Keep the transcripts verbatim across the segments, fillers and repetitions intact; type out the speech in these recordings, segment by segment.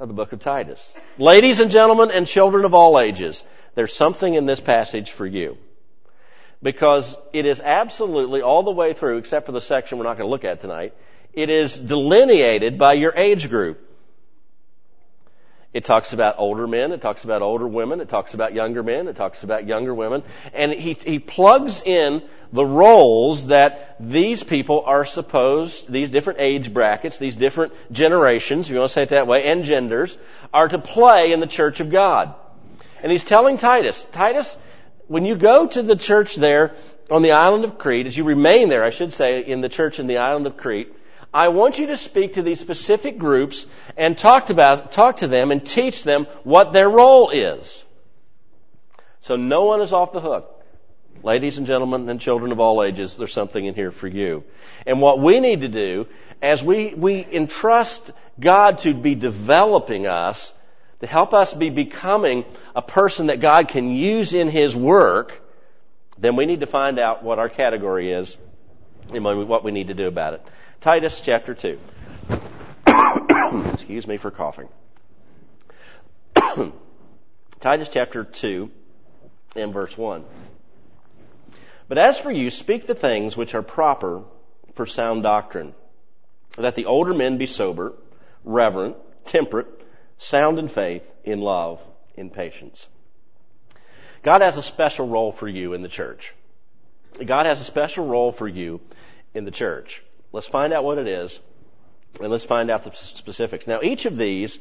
of the book of Titus. Ladies and gentlemen and children of all ages, there's something in this passage for you. Because it is absolutely all the way through, except for the section we're not going to look at tonight, it is delineated by your age group. It talks about older men, it talks about older women, it talks about younger men, it talks about younger women, and he, he plugs in the roles that these people are supposed, these different age brackets, these different generations, if you want to say it that way, and genders, are to play in the church of God. And he's telling Titus, Titus, when you go to the church there on the island of Crete, as you remain there, I should say, in the church in the island of Crete, I want you to speak to these specific groups and talk about, talk to them and teach them what their role is. So no one is off the hook. Ladies and gentlemen and children of all ages, there's something in here for you. And what we need to do, as we, we entrust God to be developing us, to help us be becoming a person that God can use in His work, then we need to find out what our category is and what we need to do about it. Titus chapter two. Excuse me for coughing. Titus chapter two and verse one. But as for you, speak the things which are proper for sound doctrine, that the older men be sober, reverent, temperate, sound in faith, in love, in patience. God has a special role for you in the church. God has a special role for you in the church. Let's find out what it is, and let's find out the specifics. Now, each of these,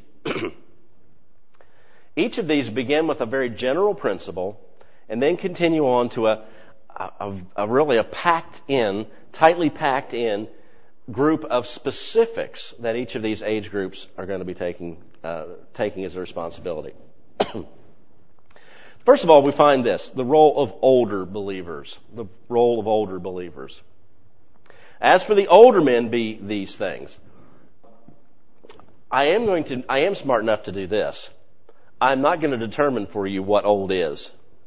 each of these begin with a very general principle, and then continue on to a, a, a really a packed in, tightly packed in group of specifics that each of these age groups are going to be taking, uh, taking as a responsibility. First of all, we find this, the role of older believers, the role of older believers. As for the older men, be these things. I am going to, I am smart enough to do this. I'm not going to determine for you what old is.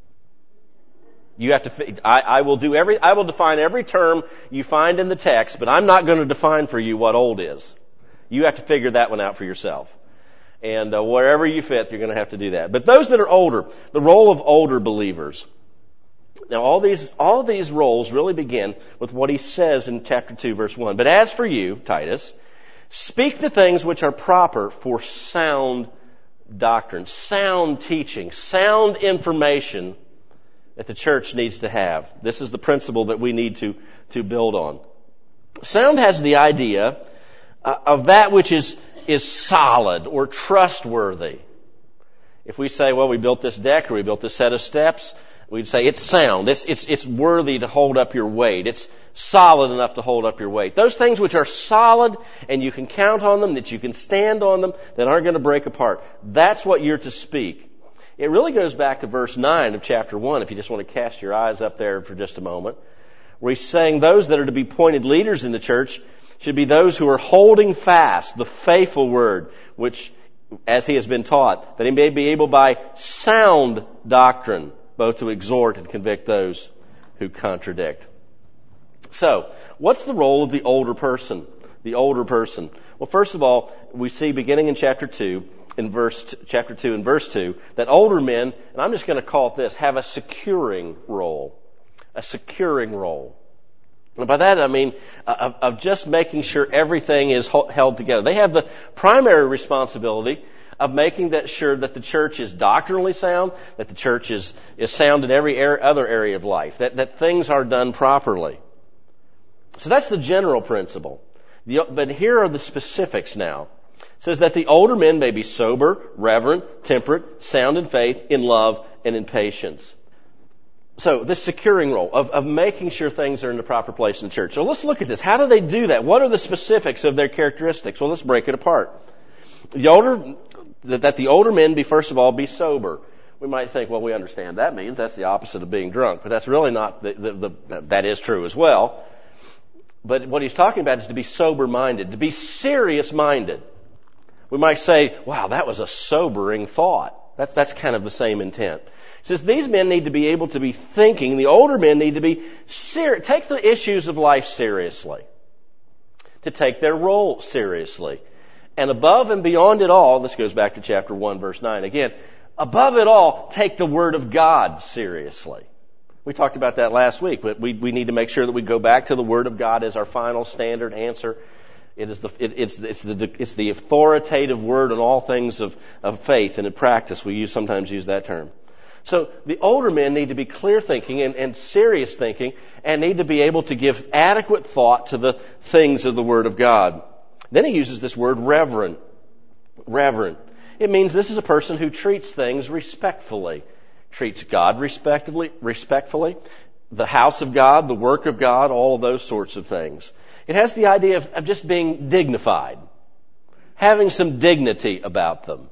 You have to, I, I will do every, I will define every term you find in the text, but I'm not going to define for you what old is. You have to figure that one out for yourself. And uh, wherever you fit, you're going to have to do that. But those that are older, the role of older believers. Now, all these, all these roles really begin with what he says in chapter two, verse one. But as for you, Titus, speak the things which are proper for sound doctrine, sound teaching, sound information that the church needs to have. This is the principle that we need to, to build on. Sound has the idea uh, of that which is, is solid or trustworthy. If we say, well, we built this deck or we built this set of steps, we'd say it's sound. It's, it's, it's worthy to hold up your weight. It's solid enough to hold up your weight. Those things which are solid and you can count on them, that you can stand on them, that aren't going to break apart. That's what you're to speak. It really goes back to verse nine of chapter one, if you just want to cast your eyes up there for just a moment, where he's saying those that are to be appointed leaders in the church should be those who are holding fast the faithful word, which, as he has been taught, that he may be able by sound doctrine both to exhort and convict those who contradict. So, what's the role of the older person? The older person. Well, first of all, we see beginning in chapter two, in verse t- chapter two and verse two, that older men, and I'm just going to call it this, have a securing role. A securing role. And by that I mean uh, of, of just making sure everything is ho- held together. They have the primary responsibility of making that sure that the church is doctrinally sound, that the church is, is sound in every er- other area of life, that, that things are done properly. So that's the general principle. The, but here are the specifics now. It says that the older men may be sober, reverent, temperate, sound in faith, in love, and in patience. So this securing role of, of making sure things are in the proper place in the church. So let's look at this. How do they do that? What are the specifics of their characteristics? Well, let's break it apart. The older, that the older men be, first of all, be sober. We might think, well, we understand that means that's the opposite of being drunk, but that's really not, the, the, the, that is true as well. But what he's talking about is to be sober-minded, to be serious-minded. We might say, wow, that was a sobering thought. That's, that's kind of the same intent. It says these men need to be able to be thinking, the older men need to be serious, take the issues of life seriously, to take their role seriously. And above and beyond it all, this goes back to chapter one, verse nine again, above it all, take the Word of God seriously. We talked about that last week, but we, we need to make sure that we go back to the Word of God as our final standard answer. It is the, it, it's, it's the, it's the authoritative word on all things of, of faith and in practice. We use, sometimes use that term. So the older men need to be clear thinking and, and serious thinking and need to be able to give adequate thought to the things of the Word of God. Then he uses this word reverent. Reverent. It means this is a person who treats things respectfully. Treats God respectfully, respectfully, the house of God, the work of God, all of those sorts of things. It has the idea of, of just being dignified, having some dignity about them.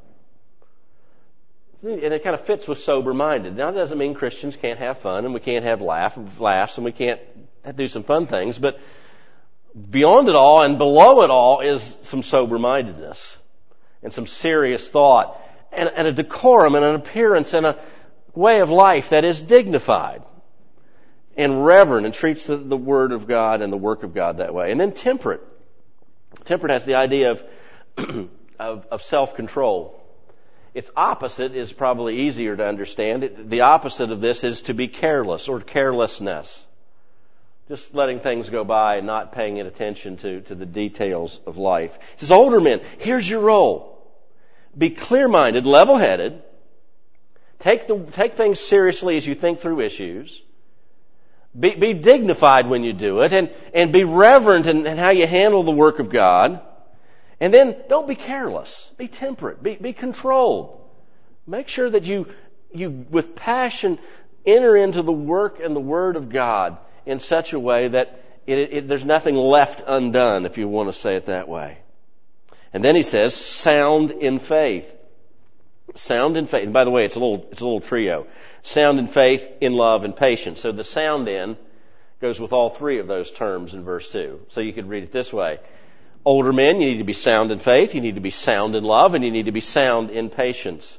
And it kind of fits with sober-minded. Now, that doesn't mean Christians can't have fun and we can't have laugh, laughs and we can't do some fun things, but beyond it all and below it all is some sober-mindedness and some serious thought and, and a decorum and an appearance and a way of life that is dignified and reverent and treats the, the Word of God and the work of God that way. And then temperate. Temperate has the idea of, of, of self-control. Its opposite is probably easier to understand. It, the opposite of this is to be careless or carelessness. Just letting things go by and not paying attention to, to the details of life. He says, older men, here's your role. Be clear-minded, level-headed. Take the, take things seriously as you think through issues. Be, be dignified when you do it and, and be reverent in, in how you handle the work of God. And then don't be careless. Be temperate. Be, be controlled. Make sure that you, you, with passion, enter into the work and the Word of God in such a way that it, it, there's nothing left undone, if you want to say it that way. And then he says, sound in faith. Sound in faith. And by the way, it's a little, it's a little trio. Sound in faith, in love, and patience. So the sound in goes with all three of those terms in verse two. So you could read it this way. Older men, you need to be sound in faith, you need to be sound in love, and you need to be sound in patience.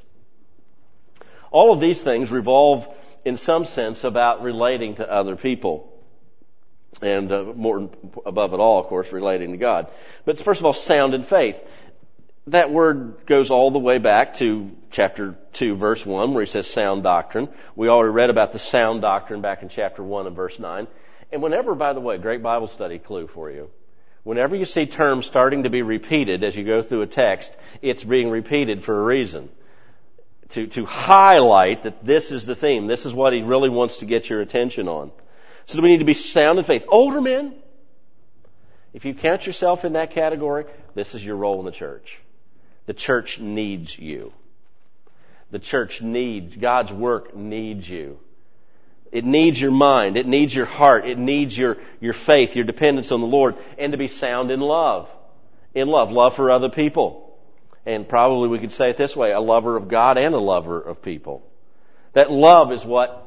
All of these things revolve in some sense about relating to other people. And uh, more above it all, of course, relating to God. But first of all, sound in faith. That word goes all the way back to chapter two, verse one, where he says sound doctrine. We already read about the sound doctrine back in chapter one and verse nine. And whenever, by the way, great Bible study clue for you. Whenever you see terms starting to be repeated as you go through a text, it's being repeated for a reason. To, to highlight that this is the theme. This is what he really wants to get your attention on. So we need to be sound in faith. Older men, if you count yourself in that category, this is your role in the church. The church needs you. The church needs, God's work needs you. It needs your mind. It needs your heart. It needs your, your faith, your dependence on the Lord, and to be sound in love. In love. Love for other people. And probably we could say it this way, a lover of God and a lover of people. That love is what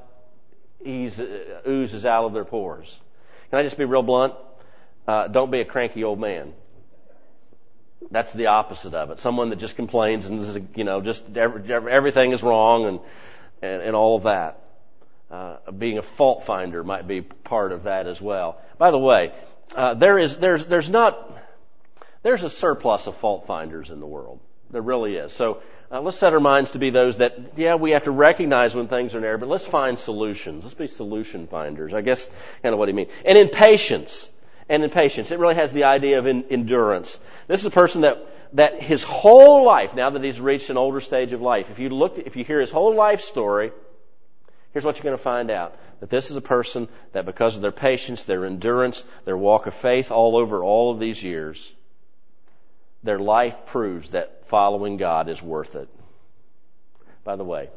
oozes out of their pores. Can I just be real blunt? Uh, don't be a cranky old man. That's the opposite of it. Someone that just complains and, is, you know, just every, everything is wrong and, and, and all of that. Uh, being a fault finder might be part of that as well. By the way, uh, there is, there's, there's not, there's a surplus of fault finders in the world. There really is. So, uh, let's set our minds to be those that, yeah, we have to recognize when things are in error, but let's find solutions. Let's be solution finders. I guess kind of what he means. And in patience. And in patience. It really has the idea of in, endurance. This is a person that, that his whole life, now that he's reached an older stage of life, if you look, if you hear his whole life story, here's what you're going to find out. That this is a person that because of their patience, their endurance, their walk of faith all over all of these years, their life proves that following God is worth it. By the way,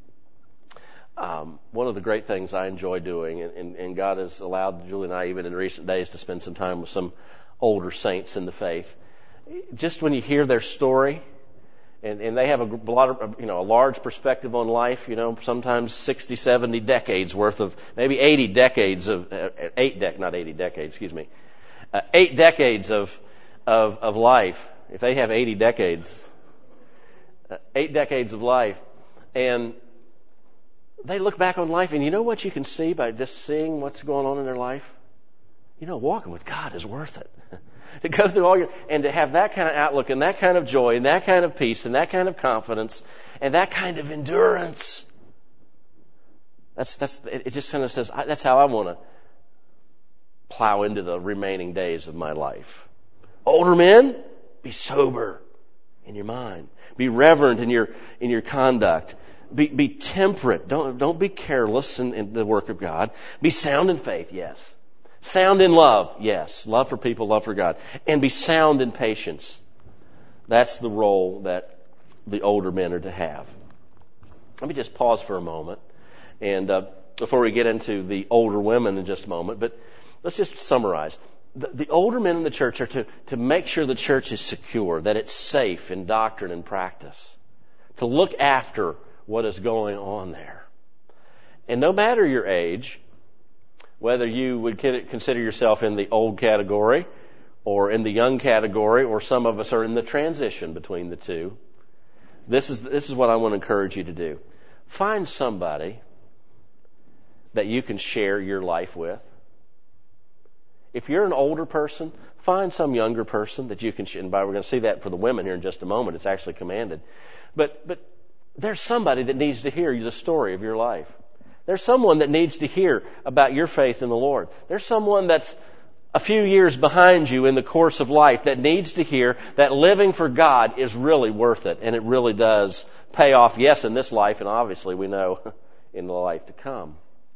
um, one of the great things I enjoy doing, and, and, and God has allowed Julie and I even in recent days to spend some time with some older saints in the faith. Just when you hear their story, and, and they have a lot of, you know, a large perspective on life, you know, sometimes sixty, seventy decades worth of, maybe eighty decades of, uh, eight dec, not eighty decades, excuse me, uh, eight decades of, of, of life. If they have eighty decades, uh, eight decades of life, and they look back on life, and you know what you can see by just seeing what's going on in their life? You know, walking with God is worth it. To go through all your, and to have that kind of outlook and that kind of joy and that kind of peace and that kind of confidence and that kind of endurance. That's, that's, it just kind of says, that's how I want to plow into the remaining days of my life. Older men, be sober in your mind. Be reverent in your, in your conduct. Be, be temperate. Don't, don't be careless in, in the work of God. Be sound in faith, yes. Sound in love, yes. Love for people, love for God. And be sound in patience. That's the role that the older men are to have. Let me just pause for a moment. And uh, before we get into the older women in just a moment, but let's just summarize. The, the older men in the church are to, to make sure the church is secure, that it's safe in doctrine and practice. To look after what is going on there. And no matter your age, whether you would consider yourself in the old category or in the young category, or some of us are in the transition between the two, this is, this is what I want to encourage you to do. Find somebody that you can share your life with. If you're an older person, find some younger person that you can share. And by, we're going to see that for the women here in just a moment. It's actually commanded. But, but there's somebody that needs to hear the story of your life. There's someone that needs to hear about your faith in the Lord. There's someone that's a few years behind you in the course of life that needs to hear that living for God is really worth it, and it really does pay off, yes, in this life, and obviously we know in the life to come.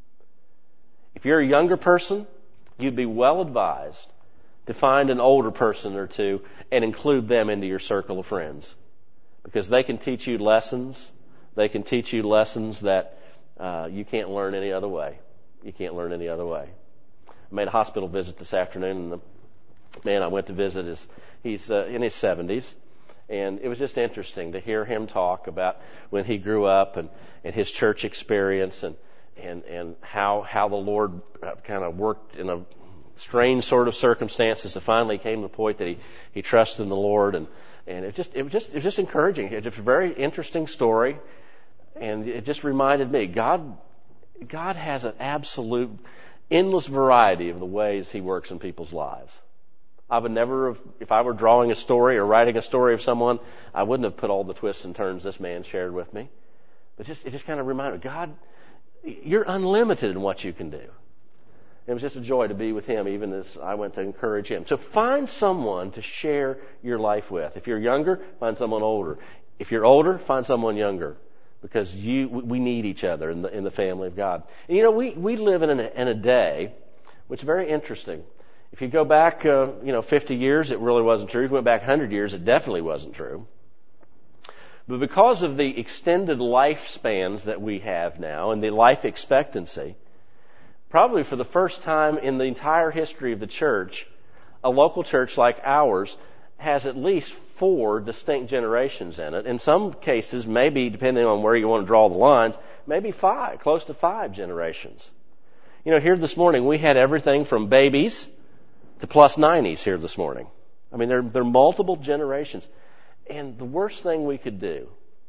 If you're a younger person, you'd be well advised to find an older person or two and include them into your circle of friends, because they can teach you lessons. They can teach you lessons that Uh, you can't learn any other way. You can't learn any other way. I made a hospital visit this afternoon, and the man I went to visit is he's uh, in his seventies, and it was just interesting to hear him talk about when he grew up and, and his church experience, and and and how how the Lord uh, kind of worked in a strange sort of circumstances to finally came to the point that he he trusted in the Lord, and and it just it was just it was just encouraging. It's a very interesting story. And it just reminded me, God, God has an absolute, endless variety of the ways He works in people's lives. I would never have, if I were drawing a story or writing a story of someone, I wouldn't have put all the twists and turns this man shared with me. But just, it just kind of reminded me, God, you're unlimited in what you can do. It was just a joy to be with him, even as I went to encourage him. So find someone to share your life with. If you're younger, find someone older. If you're older, find someone younger. Because you, we need each other in the in the family of God. And you know, we, we live in a, in a day which is very interesting. If you go back, uh, you know, fifty years, it really wasn't true. If you went back one hundred years, it definitely wasn't true. But because of the extended lifespans that we have now and the life expectancy, probably for the first time in the entire history of the church, a local church like ours has at least four distinct generations in it. In some cases, maybe, depending on where you want to draw the lines, maybe five, close to five generations. You know, here this morning, we had everything from babies to plus nineties here this morning. I mean, there, there are multiple generations. And the worst thing we could do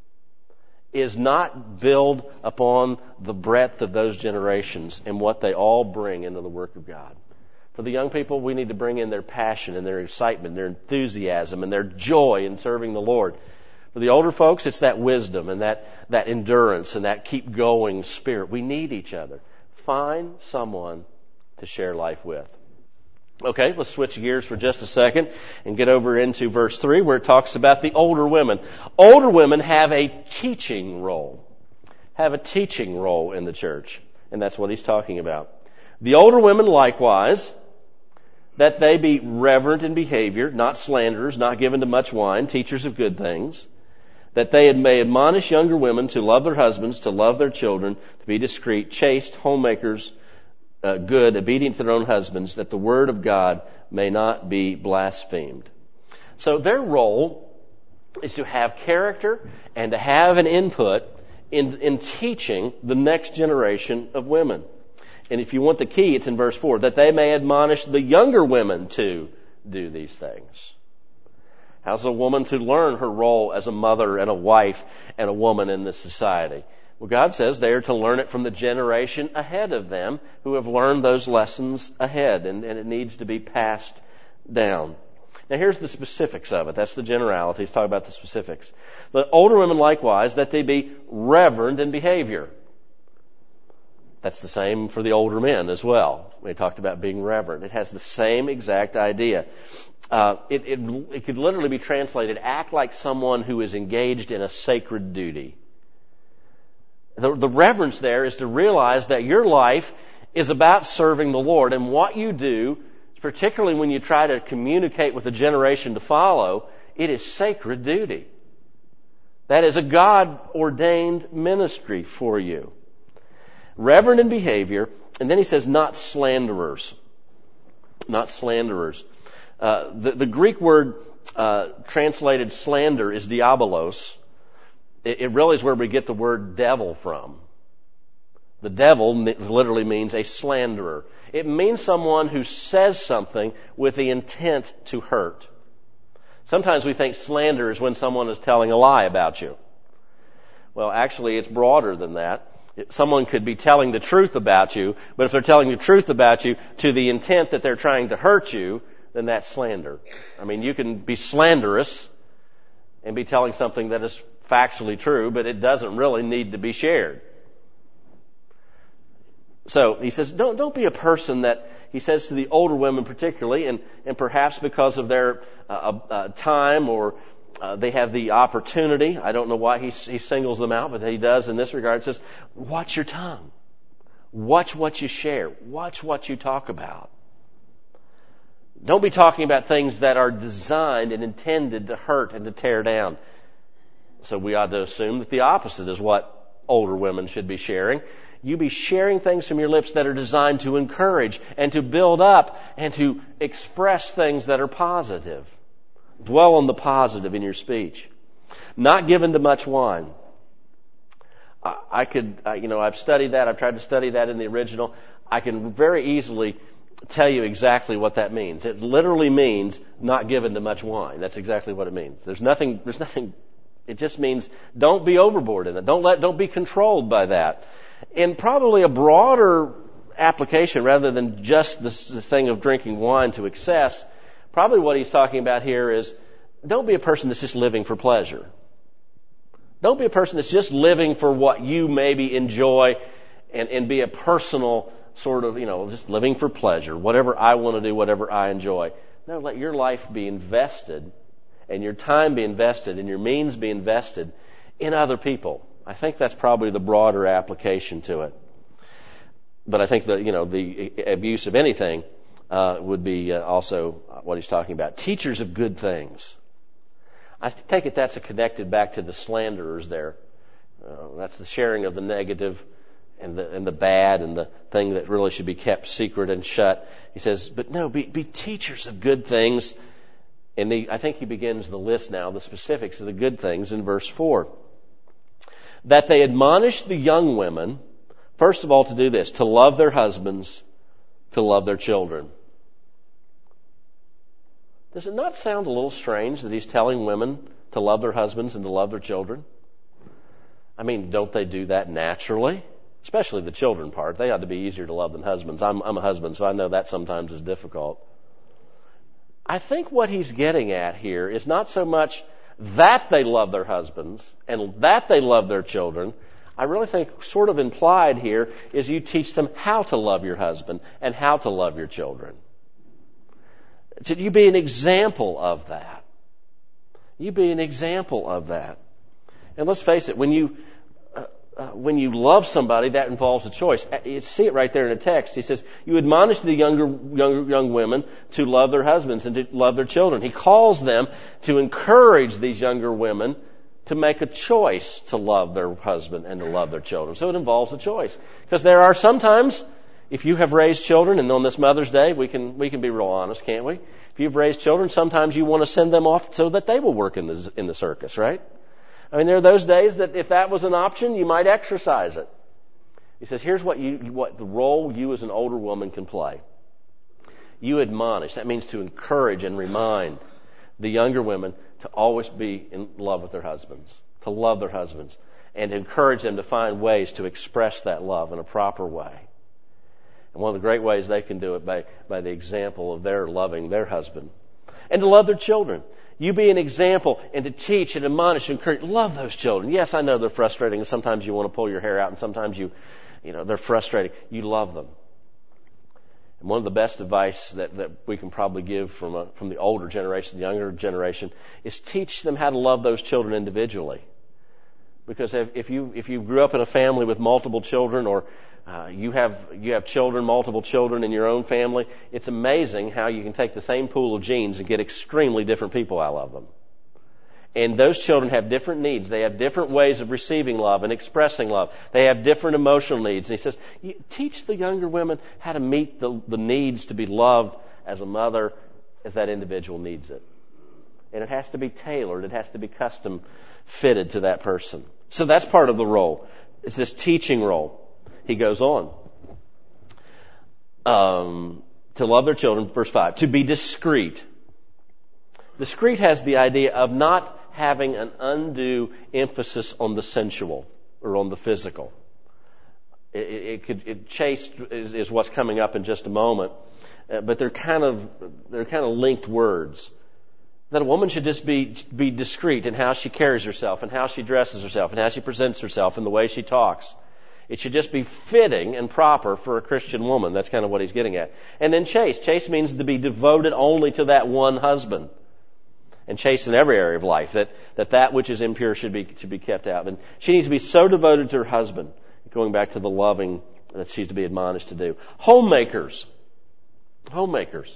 is not build upon the breadth of those generations and what they all bring into the work of God. For the young people, we need to bring in their passion and their excitement, their enthusiasm, and their joy in serving the Lord. For the older folks, it's that wisdom and that, that endurance and that keep going spirit. We need each other. Find someone to share life with. Okay, let's switch gears for just a second and get over into verse three, where it talks about the older women. Older women have a teaching role. Have a teaching role in the church. And that's what he's talking about. The older women likewise, that they be reverent in behavior, not slanderers, not given to much wine, teachers of good things, that they may admonish younger women to love their husbands, to love their children, to be discreet, chaste, homemakers, uh, good, obedient to their own husbands, that the word of God may not be blasphemed. So their role is to have character and to have an input in, in teaching the next generation of women. And if you want the key, it's in verse four, that they may admonish the younger women to do these things. How's a woman to learn her role as a mother and a wife and a woman in this society? Well, God says they are to learn it from the generation ahead of them who have learned those lessons ahead, and, and it needs to be passed down. Now here's the specifics of it. That's the generality. He's talking about the specifics. The older women likewise, that they be reverent in behavior. That's the same for the older men as well. We talked about being reverent. It has the same exact idea. Uh, it, it, it could literally be translated, act like someone who is engaged in a sacred duty. The, the reverence there is to realize that your life is about serving the Lord, and what you do, particularly when you try to communicate with the generation to follow, it is sacred duty. That is a God-ordained ministry for you. Reverent in behavior, and then he says, not slanderers. Not slanderers. Uh, the, the Greek word uh, translated slander is diabolos. It, it really is where we get the word devil from. The devil literally means a slanderer. It means someone who says something with the intent to hurt. Sometimes we think slander is when someone is telling a lie about you. Well, actually, it's broader than that. Someone could be telling the truth about you, but if they're telling the truth about you to the intent that they're trying to hurt you, then that's slander. I mean, you can be slanderous and be telling something that is factually true, but it doesn't really need to be shared. So he says, don't don't be a person that, he says to the older women particularly, and, and perhaps because of their uh, uh, time or uh, they have the opportunity. I don't know why he, he singles them out, but he does in this regard. It says, watch your tongue. Watch what you share. Watch what you talk about. Don't be talking about things that are designed and intended to hurt and to tear down. So we ought to assume that the opposite is what older women should be sharing. You be sharing things from your lips that are designed to encourage and to build up and to express things that are positive. Dwell on the positive in your speech. Not given to much wine. I, I could, uh, you know, I've studied that. I've tried to study that in the original. I can very easily tell you exactly what that means. It literally means not given to much wine. That's exactly what it means. There's nothing, there's nothing, it just means don't be overboard in it. Don't let, don't be controlled by that. In probably a broader application rather than just this, this thing of drinking wine to excess, probably what he's talking about here is don't be a person that's just living for pleasure. Don't be a person that's just living for what you maybe enjoy and, and be a personal sort of, you know, just living for pleasure, whatever I want to do, whatever I enjoy. No, let your life be invested and your time be invested and your means be invested in other people. I think that's probably the broader application to it. But I think that, you know, the abuse of anything uh, would be uh, also what he's talking about. Teachers of good things. I take it that's a connected back to the slanderers there. Uh, that's the sharing of the negative and the and the bad and the thing that really should be kept secret and shut. He says, but no, be, be teachers of good things. And he, I think he begins the list now, the specifics of the good things in verse four. That they admonish the young women, first of all, to do this, to love their husbands, to love their children. Does it not sound a little strange that he's telling women to love their husbands and to love their children? I mean, don't they do that naturally? Especially the children part. They ought to be easier to love than husbands. I'm, I'm a husband, so I know that sometimes is difficult. I think what he's getting at here is not so much that they love their husbands and that they love their children. I really think sort of implied here is you teach them how to love your husband and how to love your children. Should you be an example of that? You be an example of that. And let's face it, when you uh, uh, when you love somebody, that involves a choice. You see it right there in the text. He says, you admonish the younger, younger young women to love their husbands and to love their children. He calls them to encourage these younger women to make a choice to love their husband and to love their children. So it involves a choice. Because there are sometimes, if you have raised children, and on this Mother's Day, we can we can be real honest, can't we? If you've raised children, sometimes you want to send them off so that they will work in the in the circus, right? I mean, there are those days that if that was an option, you might exercise it. He says, here's what you what the role you as an older woman can play. You admonish. That means to encourage and remind the younger women to always be in love with their husbands, to love their husbands, and to encourage them to find ways to express that love in a proper way. And one of the great ways they can do it by, by the example of their loving their husband. and to love their children. You be an example and to teach and admonish and encourage. Love those children. Yes, I know they're frustrating and sometimes you want to pull your hair out and sometimes you, you know, they're frustrating. You love them. And one of the best advice that, that we can probably give from a, from the older generation, the younger generation, is teach them how to love those children individually. Because if, if you if you grew up in a family with multiple children, or uh, you have you have children, multiple children in your own family, it's amazing how you can take the same pool of genes and get extremely different people out of them. And those children have different needs. They have different ways of receiving love and expressing love. They have different emotional needs. And he says, teach the younger women how to meet the, the needs to be loved as a mother, as that individual needs it. And it has to be tailored. It has to be custom fitted to that person. So that's part of the role. It's this teaching role. He goes on. Um, to love their children, verse five. To be discreet. Discreet has the idea of not having an undue emphasis on the sensual or on the physical. It, it, it could, it, chaste is, is what's coming up in just a moment, uh, but they're kind of they're kind of linked words. That a woman should just be be discreet in how she carries herself and how she dresses herself and how she presents herself and the way she talks. It should just be fitting and proper for a Christian woman. That's kind of what he's getting at. And then chaste. Chaste means to be devoted only to that one husband. And chaste in every area of life. That that, that which is impure should be should be kept out. And she needs to be so devoted to her husband. Going back to the loving that she's to be admonished to do. Homemakers. Homemakers.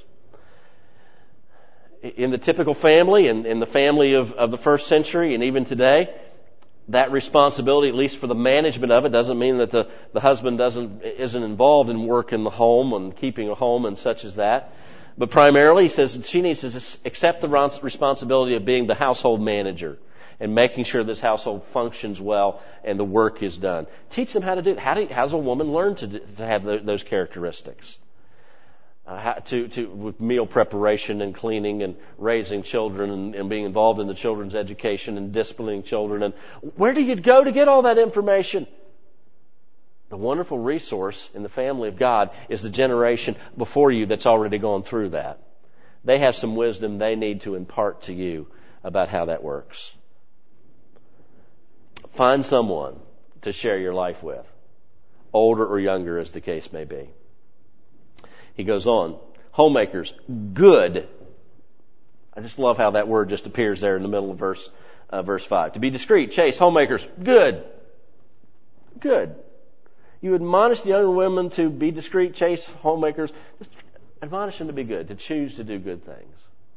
In the typical family, and in the family of, of the first century, and even today, that responsibility, at least for the management of it, doesn't mean that the, the husband doesn't isn't involved in work in the home and keeping a home and such as that. But primarily, he says she needs to just accept the responsibility of being the household manager and making sure this household functions well and the work is done. Teach them how to do it. How, do, how does a woman learn to, do, to have the, those characteristics? Uh, how, to, to, with meal preparation and cleaning and raising children and, and being involved in the children's education and disciplining children. And where do you go to get all that information? The wonderful resource in the family of God is the generation before you that's already gone through that. They have some wisdom they need to impart to you about how that works. Find someone to share your life with, older or younger as the case may be. He goes on, homemakers, good. I just love how that word just appears there in the middle of verse uh, verse five. To be discreet, chaste, homemakers, good. Good. You admonish the younger women to be discreet, chaste, homemakers. Just admonish them to be good, to choose to do good things.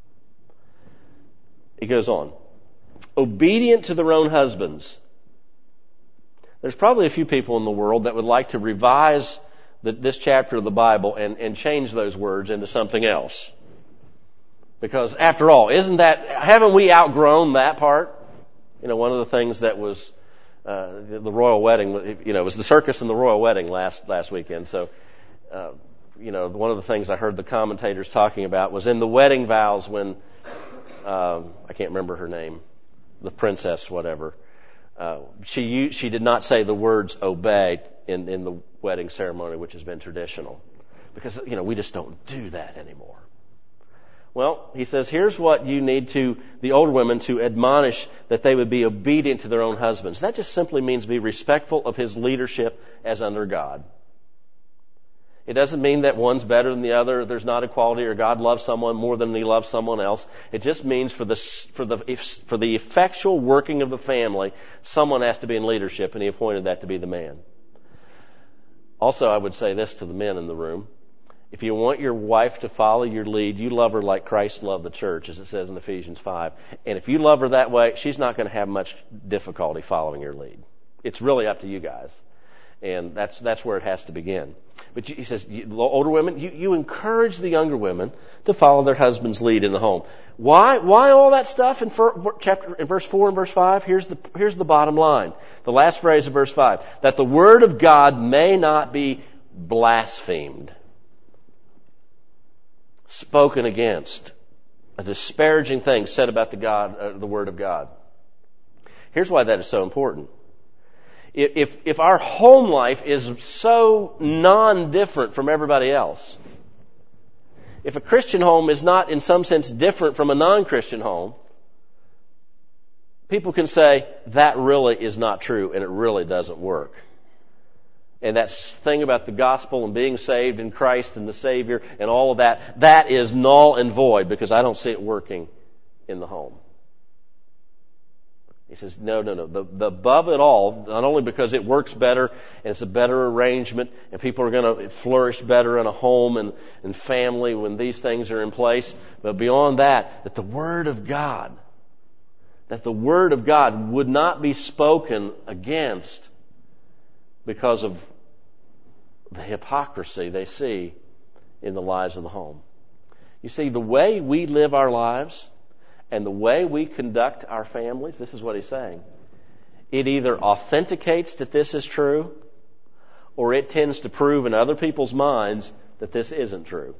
He goes on, obedient to their own husbands. There's probably a few people in the world that would like to revise the, this chapter of the Bible and, and change those words into something else. Because after all, isn't that, haven't we outgrown that part? You know, one of the things that was uh, the, the royal wedding, you know, it was the circus and the royal wedding last last weekend. So, uh, you know, one of the things I heard the commentators talking about was in the wedding vows when, um, I can't remember her name, the princess, whatever. Uh, she she did not say the words obey in, in the wedding ceremony, which has been traditional. Because, you know, we just don't do that anymore. Well, he says, here's what you need to, the older women, to admonish that they would be obedient to their own husbands. That just simply means be respectful of his leadership as under God. It doesn't mean that one's better than the other, there's not equality, or God loves someone more than he loves someone else. It just means for the, for the, for the effectual working of the family, someone has to be in leadership, and he appointed that to be the man. Also, I would say this to the men in the room. If you want your wife to follow your lead, you love her like Christ loved the church, as it says in Ephesians five. And if you love her that way, she's not going to have much difficulty following your lead. It's really up to you guys. And that's that's where it has to begin. But he says, you, older women, you, you encourage the younger women to follow their husband's lead in the home. Why? Why all that stuff in for, chapter in verse four and verse five? Here's the here's the bottom line. The last phrase of verse five: that the word of God may not be blasphemed, spoken against, a disparaging thing said about the God, uh, the word of God. Here's why that is so important. If, if our home life is so non-different from everybody else, if a Christian home is not in some sense different from a non-Christian home, people can say, that really is not true and it really doesn't work. And that thing about the gospel and being saved in Christ and the Savior and all of that, that is null and void because I don't see it working in the home. He says, no, no, no. The, the above it all, not only because it works better and it's a better arrangement and people are going to flourish better in a home and, and family when these things are in place, but beyond that, that the Word of God, that the Word of God would not be spoken against because of the hypocrisy they see in the lives of the home. You see, the way we live our lives and the way we conduct our families, this is what he's saying, it either authenticates that this is true or it tends to prove in other people's minds that this isn't true.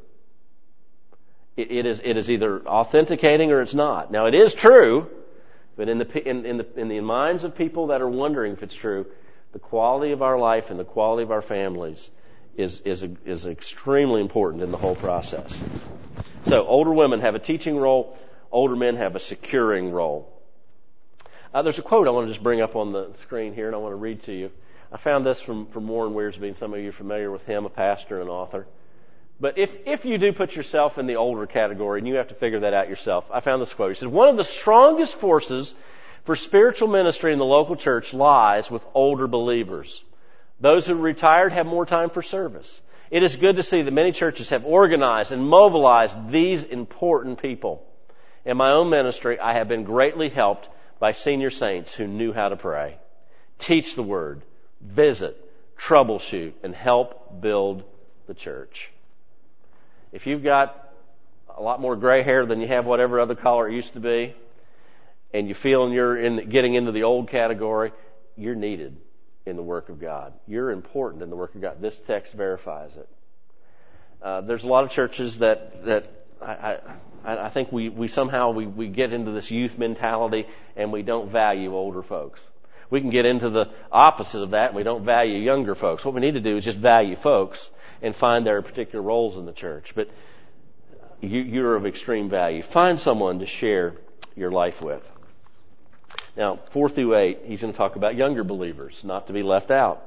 It, it is, it is either authenticating or it's not. Now, it is true, but in the, in, in the, in the minds of people that are wondering if it's true, the quality of our life and the quality of our families is, is, is extremely important in the whole process. So, older women have a teaching role. Older men have a securing role. Uh, there's a quote I want to just bring up on the screen here, and I want to read to you. I found this from, from Warren Wiersbe, and some of you are familiar with him, a pastor and author. But if, if you do put yourself in the older category, and you have to figure that out yourself, I found this quote. He said, one of the strongest forces for spiritual ministry in the local church lies with older believers. Those who are retired have more time for service. It is good to see that many churches have organized and mobilized these important people. In my own ministry, I have been greatly helped by senior saints who knew how to pray, teach the Word, visit, troubleshoot, and help build the church. If you've got a lot more gray hair than you have whatever other color it used to be, and you feel you're in, getting into the old category, you're needed in the work of God. You're important in the work of God. This text verifies it. Uh, there's a lot of churches that that I, I, I think we, we somehow we, we get into this youth mentality and we don't value older folks. We can get into the opposite of that and we don't value younger folks. What we need to do is just value folks and find their particular roles in the church. But you, you're of extreme value. Find someone to share your life with. Now, four through eight, he's going to talk about younger believers, not to be left out.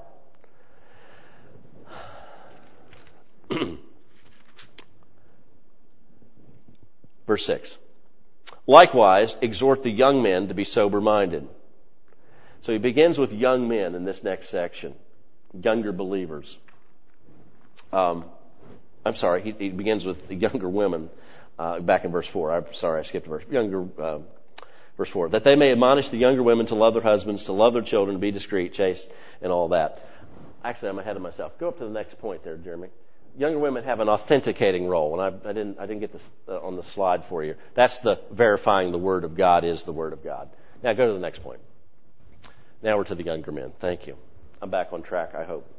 Verse six. Likewise, exhort the young men to be sober-minded. So he begins with young men in this next section, younger believers. Um, I'm sorry, he, he begins with the younger women uh, back in verse four. I'm sorry, I skipped a verse. Younger, uh, verse four. That they may admonish the younger women to love their husbands, to love their children, to be discreet, chaste, and all that. Actually, I'm ahead of myself. Go up to the next point there, Jeremy. Younger women have an authenticating role, and I, I didn't I didn't get this uh, on the slide for you. That's the verifying the Word of God is the Word of God. Now go to the next point. Now we're to the younger men. Thank you. I'm back on track, I hope.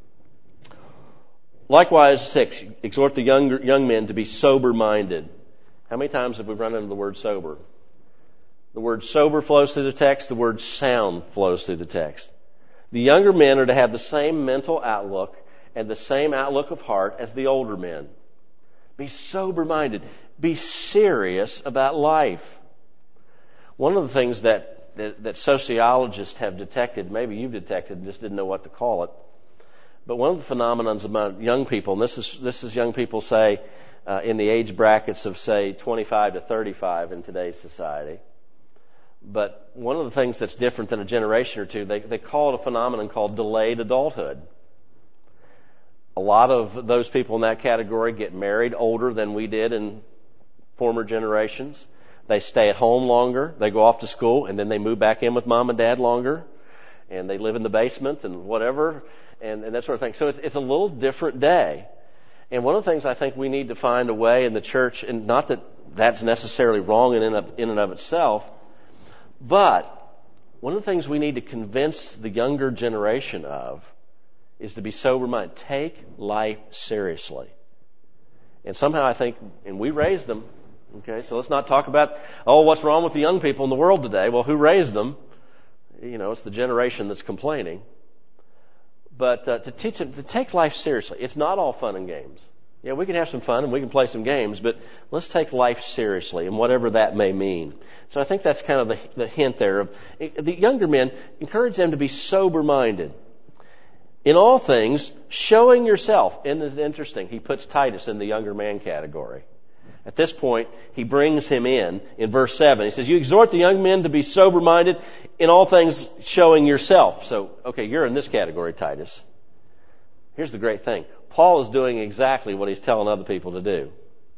Likewise, six, exhort the younger, young men to be sober-minded. How many times have we run into the word sober? The word sober flows through the text. The word sound flows through the text. The younger men are to have the same mental outlook and the same outlook of heart as the older men. Be sober-minded. Be serious about life. One of the things that, that, that sociologists have detected, maybe you've detected and just didn't know what to call it, but one of the phenomena among young people, and this is, this is young people, say, uh, in the age brackets of, say, twenty-five to thirty-five in today's society. But one of the things that's different than a generation or two, they, they call it a phenomenon called delayed adulthood. A lot of those people in that category get married older than we did in former generations. They stay at home longer. They go off to school, and then they move back in with mom and dad longer. And they live in the basement and whatever, and, and that sort of thing. So it's, it's a little different day. And one of the things I think we need to find a way in the church, and not that that's necessarily wrong in and of, in and of itself, but one of the things we need to convince the younger generation of is to be sober-minded. Take life seriously. And somehow I think, and we raised them, okay, so let's not talk about, oh, what's wrong with the young people in the world today? Well, who raised them? You know, it's the generation that's complaining. But uh, to teach them to take life seriously. It's not all fun and games. Yeah, we can have some fun and we can play some games, but let's take life seriously and whatever that may mean. So I think that's kind of the, the hint there. Of the younger men, encourage them to be sober-minded. In all things, showing yourself. Isn't it interesting? He puts Titus in the younger man category. At this point, he brings him in, in verse seven. He says, you exhort the young men to be sober-minded, in all things showing yourself. So, okay, you're in this category, Titus. Here's the great thing. Paul is doing exactly what he's telling other people to do.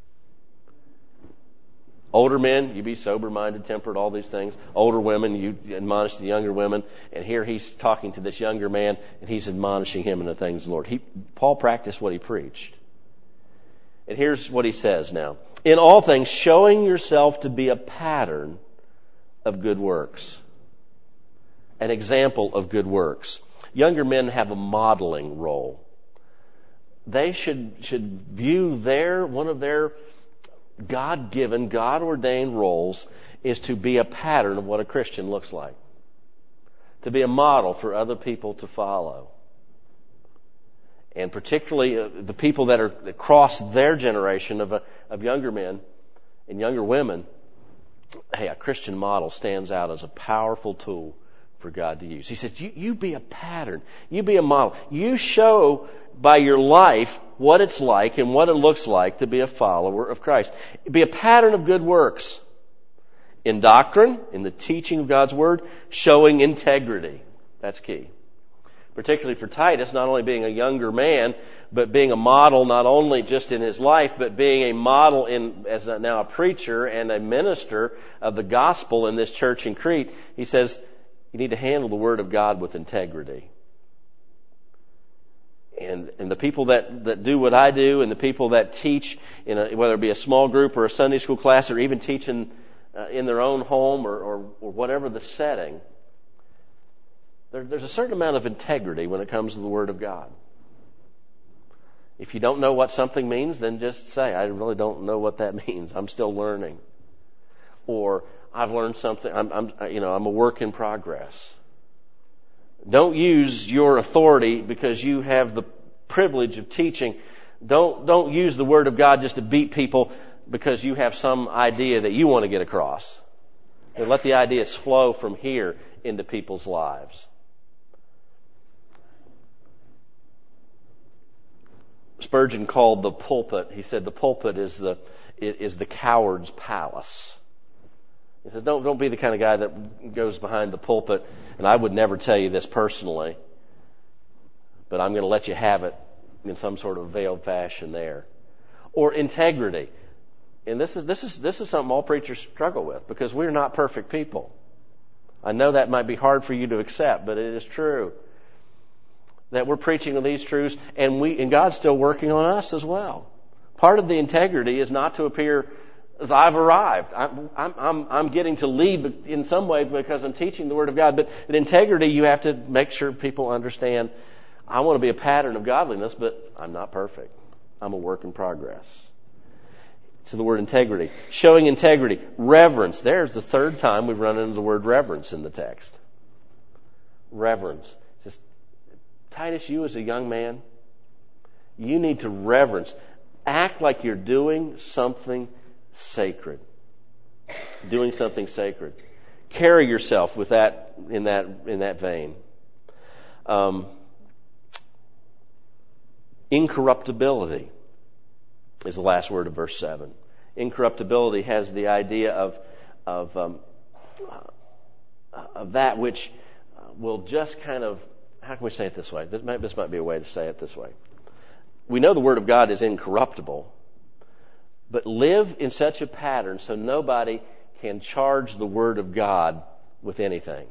Older men, you be sober-minded, temperate, all these things. Older women, you admonish the younger women. And here he's talking to this younger man, and he's admonishing him in the things of the Lord. He, Paul practiced what he preached. And here's what he says now. In all things, showing yourself to be a pattern of good works. An example of good works. Younger men have a modeling role. They should should view their one of their God-given, God-ordained roles is to be a pattern of what a Christian looks like. To be a model for other people to follow. And particularly uh, the people that are across their generation of, uh, of younger men and younger women, hey, a Christian model stands out as a powerful tool for God to use. He says, you, you be a pattern. You be a model. You show by your life what it's like and what it looks like to be a follower of Christ. Be a pattern of good works. In doctrine, in the teaching of God's Word, showing integrity. That's key. Particularly for Titus, not only being a younger man, but being a model not only just in his life, but being a model in as a, now a preacher and a minister of the gospel in this church in Crete. He says, you need to handle the Word of God with integrity. And, and the people that, that do what I do and the people that teach, in a, whether it be a small group or a Sunday school class or even teaching uh, in their own home or, or, or whatever the setting, there, there's a certain amount of integrity when it comes to the Word of God. If you don't know what something means, then just say, I really don't know what that means. I'm still learning. Or, I've learned something. I'm, I'm, you know, I'm a work in progress. Don't use your authority because you have the privilege of teaching. Don't, don't use the Word of God just to beat people because you have some idea that you want to get across. And let the ideas flow from here into people's lives. Spurgeon called the pulpit, he said the pulpit is the, is the coward's palace. He says, don't, don't be the kind of guy that goes behind the pulpit, and I would never tell you this personally, but I'm going to let you have it in some sort of veiled fashion there. Or integrity. And this is, this is, this is something all preachers struggle with, because we're not perfect people. I know that might be hard for you to accept, but it is true. That we're preaching on these truths, and we, and God's still working on us as well. Part of the integrity is not to appear as I've arrived. I'm, I'm, I'm, I'm getting to lead in some way because I'm teaching the Word of God. But in integrity, you have to make sure people understand, I want to be a pattern of godliness, but I'm not perfect. I'm a work in progress. So the word integrity. Showing integrity. Reverence. There's the third time we've run into the word reverence in the text. Reverence. Just, Titus, you as a young man, you need to reverence. Act like you're doing something sacred. Doing something sacred. Carry yourself with that in that in that vein. Um, incorruptibility is the last word of verse seven. Incorruptibility has the idea of of um, of that which will just kind of, how can we say it this way? This might, this might be a way to say it this way. We know the Word of God is incorruptible. But live in such a pattern so nobody can charge the Word of God with anything.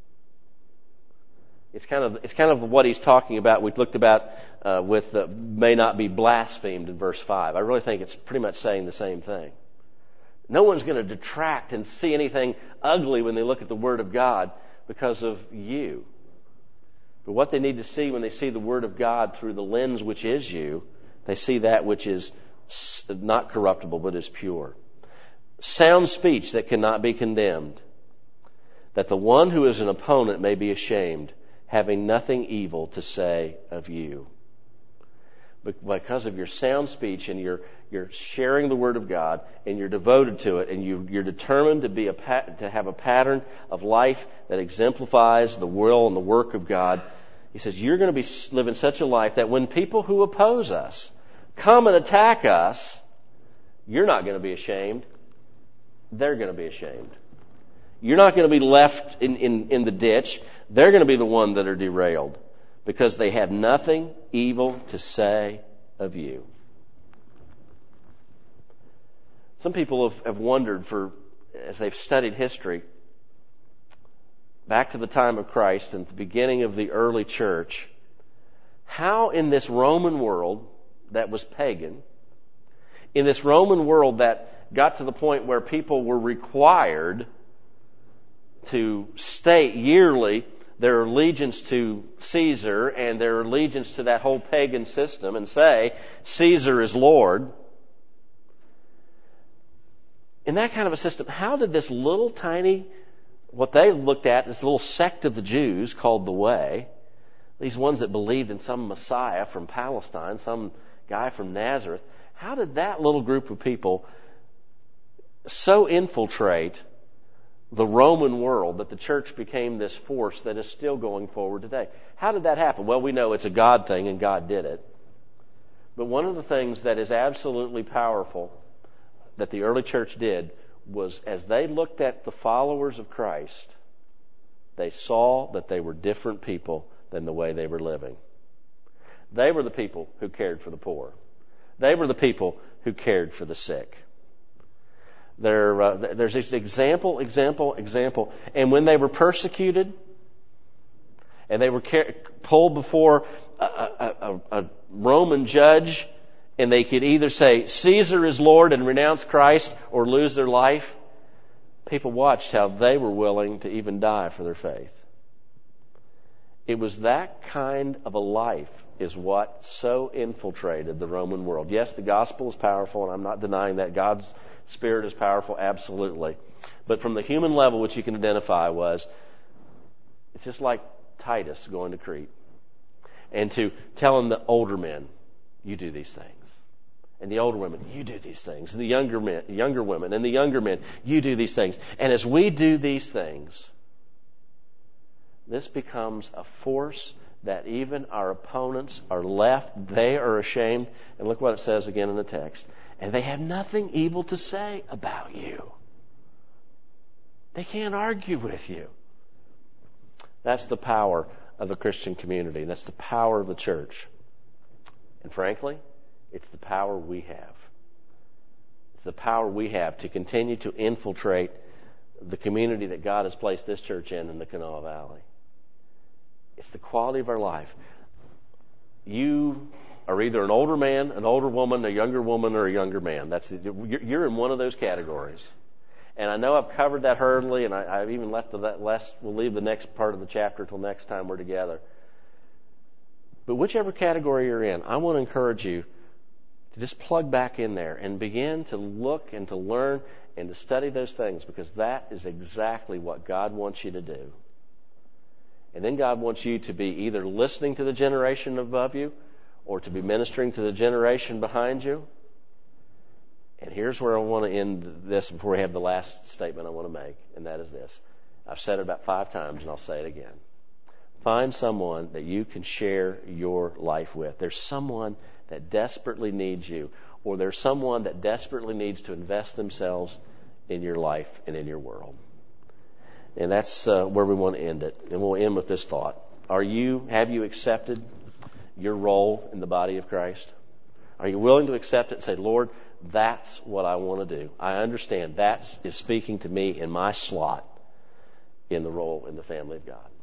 It's kind of it's kind of what he's talking about. We looked about uh, with the, may not be blasphemed in verse five. I really think it's pretty much saying the same thing. No one's going to detract and see anything ugly when they look at the Word of God because of you. But what they need to see when they see the Word of God through the lens which is you, they see that which is not corruptible but is pure. Sound speech that cannot be condemned, that the one who is an opponent may be ashamed, having nothing evil to say of you. because of your sound speech and your you're sharing the Word of God and you're devoted to it and you, you're determined to be a to have a pattern of life that exemplifies the will and the work of God. He says you're going to be living such a life that when people who oppose us come and attack us, you're not going to be ashamed. They're going to be ashamed. You're not going to be left in, in, in the ditch. They're going to be the one that are derailed because they have nothing evil to say of you. Some people have, have wondered for, as they've studied history, back to the time of Christ and the beginning of the early church, how in this Roman world that was pagan, in this Roman world that got to the point where people were required to state yearly their allegiance to Caesar and their allegiance to that whole pagan system and say, Caesar is Lord. In that kind of a system, how did this little tiny, what they looked at, this little sect of the Jews called the Way, these ones that believed in some Messiah from Palestine, some guy from Nazareth, how did that little group of people so infiltrate the Roman world that the church became this force that is still going forward today? How did that happen? Well, we know it's a God thing and God did it. But one of the things that is absolutely powerful that the early church did was as they looked at the followers of Christ, they saw that they were different people than the way they were living. They were the people who cared for the poor. They were the people who cared for the sick. There, uh, there's this example, example, example. And when they were persecuted and they were car- pulled before a, a, a, a Roman judge and they could either say, Caesar is Lord and renounce Christ or lose their life, people watched how they were willing to even die for their faith. It was that kind of a life is what so infiltrated the Roman world. Yes, the gospel is powerful, and I'm not denying that. God's Spirit is powerful, absolutely. But from the human level, which you can identify was, it's just like Titus going to Crete and to telling the older men, you do these things. And the older women, you do these things. And the younger men, younger women, and the younger men, you do these things. And as we do these things, this becomes a force that even our opponents are left, they are ashamed. And look what it says again in the text. And they have nothing evil to say about you. They can't argue with you. That's the power of the Christian community. And that's the power of the church. And frankly, it's the power we have. It's the power we have to continue to infiltrate the community that God has placed this church in in the Kanawha Valley. It's the quality of our life. You are either an older man, an older woman, a younger woman, or a younger man. That's you're in one of those categories. And I know I've covered that hurriedly, and I, I've even left that last. We'll leave the next part of the chapter till next time we're together. But whichever category you're in, I want to encourage you to just plug back in there and begin to look and to learn and to study those things, because that is exactly what God wants you to do. And then God wants you to be either listening to the generation above you or to be ministering to the generation behind you. And here's where I want to end this before we have the last statement I want to make, and that is this. I've said it about five times, and I'll say it again. Find someone that you can share your life with. There's someone that desperately needs you, or there's someone that desperately needs to invest themselves in your life and in your world. And that's uh, where we want to end it. And we'll end with this thought. Are you, have you accepted your role in the body of Christ? Are you willing to accept it and say, Lord, that's what I want to do. I understand that is speaking to me in my slot in the role in the family of God.